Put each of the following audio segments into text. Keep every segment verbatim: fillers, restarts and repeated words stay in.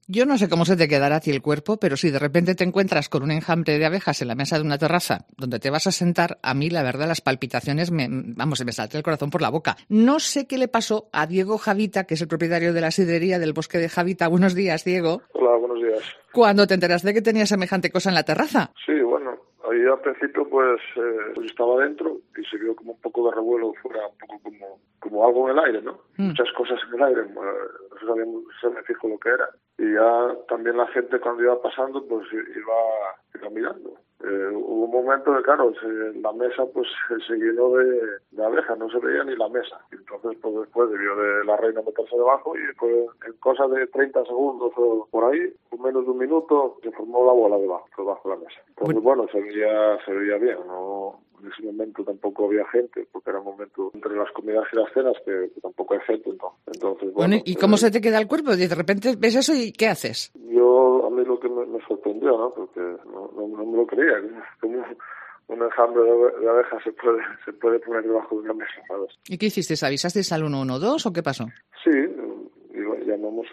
Yo no sé cómo se te quedará a ti el cuerpo, pero si de repente te encuentras con un enjambre de abejas en la mesa de una terraza donde te vas a sentar, a mí la verdad las palpitaciones, me, vamos, se me salta el corazón por la boca. No sé qué le pasó a Diego Javita, que es el propietario de la sidrería del Bosque de Javita. Buenos días, Diego. Hola, buenos días. ¿Cuándo te enteraste de que tenía semejante cosa en la terraza? Sí, bueno, ahí al principio pues, eh, pues estaba dentro y se vio como un poco de revuelo fuera, un poco como, como algo en el aire, ¿no? Mm. Muchas cosas en el aire, eh, no se sabía, se me fijo lo que era. Y ya también la gente cuando iba pasando pues iba, iba mirando. Eh, hubo un momento que, claro, se, la mesa pues se llenó de, de abejas, no se veía ni la mesa. Y entonces, pues después debió de la reina meterse debajo y pues en cosa de treinta segundos o por ahí, o menos de un minuto, se formó la bola debajo, debajo de la mesa. Entonces, bueno, se veía, se veía bien, ¿no? En ese momento tampoco había gente, porque era un momento entre las comidas y las cenas que, que tampoco hay gente. Entonces, entonces bueno, bueno, ¿y cómo eh, se te queda el cuerpo? De repente ves eso y ¿qué haces? Yo, a mí lo que me, me sorprendió, ¿no? Porque no, no, no me lo creía, como un enjambre de, de abejas se puede, se puede poner debajo de una mesa, ¿sabes? ¿Y qué hiciste? ¿Avisasteis al uno uno dos o qué pasó? Sí, y, bueno, llamamos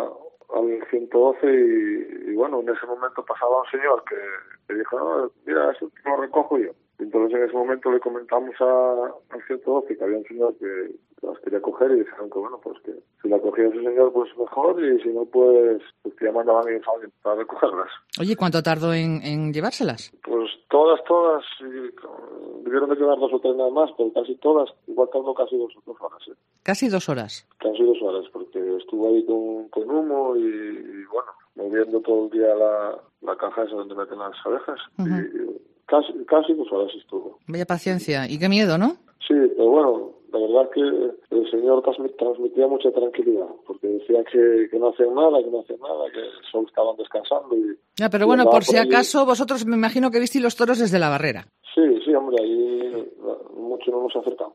a, al ciento doce y, y bueno, en ese momento pasaba un señor que, que dijo, no, mira, eso lo recojo yo. Entonces en ese momento le comentamos a, al ciento doce que había un señor que las quería coger y dijeron que bueno, pues que si la cogía ese señor pues mejor y si no pues, pues que ya mandaban a alguien para recogerlas. Oye, ¿cuánto tardó en, en llevárselas? Pues todas, todas, y, debieron de quedar dos o tres nada más, pero casi todas, igual tardó casi dos, dos horas. ¿eh? ¿Casi dos horas? Casi dos horas, porque estuvo ahí con, con humo y, y bueno, moviendo todo el día la, la caja esa donde meten las abejas. Uh-huh. y, Casi, casi dos horas estuvo. Vaya paciencia. Y qué miedo, ¿no? Sí, pero bueno, la verdad que el señor transmitía mucha tranquilidad, porque decía que, que no hacían nada, que no hacían nada, que solo estaban descansando. Y, ya, pero bueno, por si acaso, vosotros me imagino que visteis los toros desde la barrera. Sí, sí, hombre, ahí mucho no hemos acercado.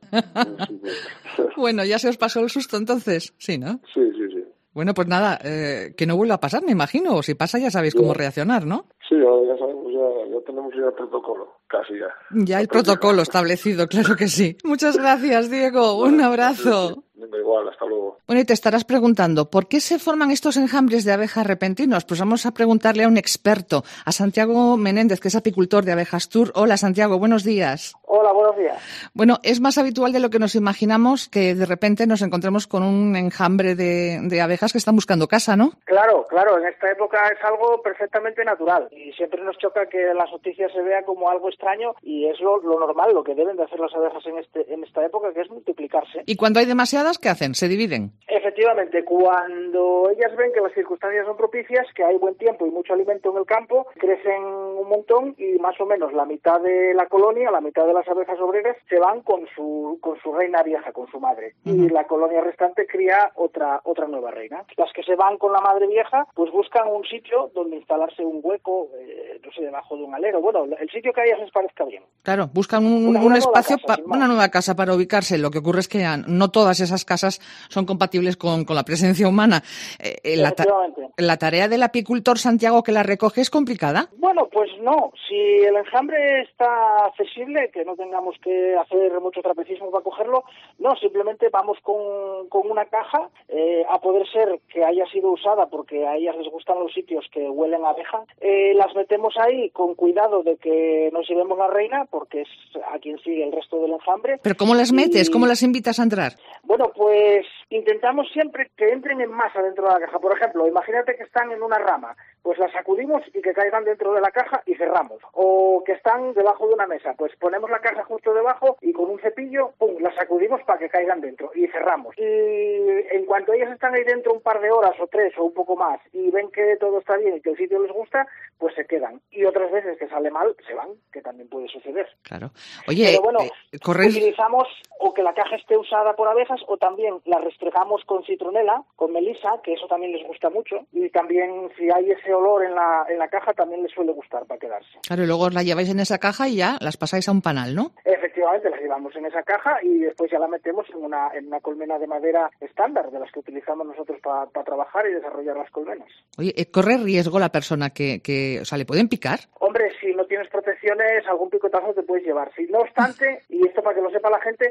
Bueno, ya se os pasó el susto entonces, sí, ¿no? Sí, sí, sí. Bueno, pues nada, eh, que no vuelva a pasar, me imagino, o si pasa ya sabéis cómo reaccionar, ¿no? Sí, ya sabemos, ya, ya tenemos ya el protocolo, casi ya. Ya el protocolo establecido, claro que sí. Muchas gracias, Diego, un abrazo. Igual, hasta luego. Bueno, y te estarás preguntando, ¿por qué se forman estos enjambres de abejas repentinos? Pues vamos a preguntarle a un experto, a Santiago Menéndez, que es apicultor de Abejas Tour. Hola, Santiago, buenos días. Hola, buenos días. Bueno, es más habitual de lo que nos imaginamos que de repente nos encontremos con un enjambre de, de abejas que están buscando casa, ¿no? Claro, claro, en esta época es algo perfectamente natural y siempre nos choca que las noticias se vea como algo extraño y es lo, lo normal, lo que deben de hacer las abejas en, este, en esta época, que es multiplicarse. ¿Y cuando hay demasiadas, qué hacen? ¿Se dividen? Efectivamente, cuando ellas ven que las circunstancias son propicias, que hay buen tiempo y mucho alimento en el campo, crecen un montón y más o menos la mitad de la colonia, la mitad de las abejas obreras, se van con su con su reina vieja, con su madre. Uh-huh. Y la colonia restante cría otra otra nueva reina. Las que se van con la madre vieja, pues buscan un sitio donde instalarse un hueco, eh, no sé, debajo de un alero. Bueno, el sitio que a ellas les parezca bien. Claro, buscan un, una, un una espacio, nueva casa, pa, una nueva casa para ubicarse. Lo que ocurre es que no todas esas casas son compatibles con, con la presencia humana. Eh, la, ta- ¿La tarea del apicultor, Santiago, que la recoge es complicada? Bueno, pues no. Si el enjambre está accesible, que no tengamos que hacer mucho trapecismo para cogerlo, no, simplemente vamos con, con una caja, eh, a poder ser que haya sido usada porque a ellas les gustan los sitios que huelen a abeja, eh, las metemos ahí con cuidado de que nos llevemos la reina, porque es a quien sigue el resto del enjambre. ¿Pero cómo las metes? Y... ¿Cómo las invitas a entrar? Bueno, pues intentamos siempre que entren en masa dentro de la caja. Por ejemplo, imagínate que están en una rama, pues las sacudimos y que caigan dentro de la caja y cerramos. O que están debajo de una mesa, pues ponemos la caja justo debajo y con un cepillo, pum, las sacudimos para que caigan dentro y cerramos. Y en cuanto ellas están ahí dentro un par de horas o tres o un poco más y ven que todo está bien y que el sitio les gusta, pues se quedan. Y otras veces que sale mal, se van, que también puede suceder. Claro. Oye, pero bueno, eh, corres... utilizamos o que la caja esté usada por abejas o también la restregamos con citronela, con melisa, que eso también les gusta mucho. Y también si hay ese olor en la, en la caja también les suele gustar para quedarse. Claro, y luego os la lleváis en esa caja y ya las pasáis a un panal, ¿no? Efectivamente, las llevamos en esa caja y después ya la metemos en una, en una colmena de madera estándar, de las que utilizamos nosotros para pa trabajar y desarrollar las colmenas. Oye, ¿corre riesgo la persona que, que, o sea, le pueden picar? Hombre, si no tienes protecciones, algún picotazo te puedes llevar. Si no obstante, y esto para que lo sepa la gente,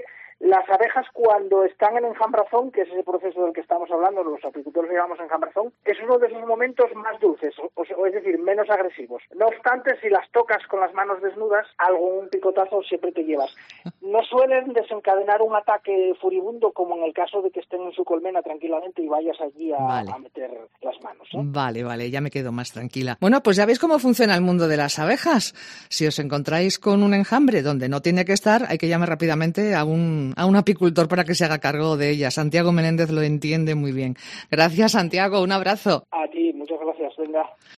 Las abejas, cuando están en enjambrazón, que es ese proceso del que estamos hablando, los apicultores le llamamos enjambrazón, es uno de esos momentos más dulces, o, o es decir, menos agresivos. No obstante, si las tocas con las manos desnudas, algún picotazo siempre te llevas. No suelen desencadenar un ataque furibundo como en el caso de que estén en su colmena tranquilamente y vayas allí a, vale. a meter las manos, ¿eh? Vale, vale, ya me quedo más tranquila. Bueno, pues ya veis cómo funciona el mundo de las abejas. Si os encontráis con un enjambre donde no tiene que estar, hay que llamar rápidamente a un, a un apicultor para que se haga cargo de ella. Santiago Menéndez lo entiende muy bien. Gracias, Santiago, un abrazo. A ti, muchas gracias, venga.